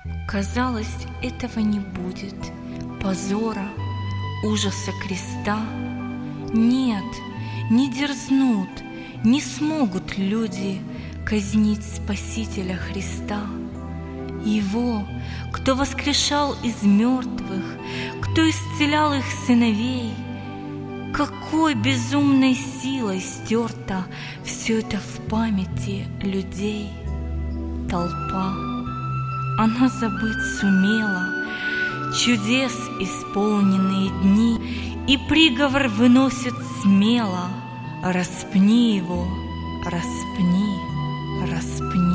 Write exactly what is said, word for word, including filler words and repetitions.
Казалось, этого не будет, позора, ужаса креста. Нет, не дерзнут, не смогут люди казнить Спасителя Христа. Его, кто воскрешал из мертвых, кто исцелял их сыновей. Какой безумной силой стерто все это в памяти людей. Толпа, она забыть сумела чудес исполненные дни, и приговор выносит смело: распни его, распни, распни.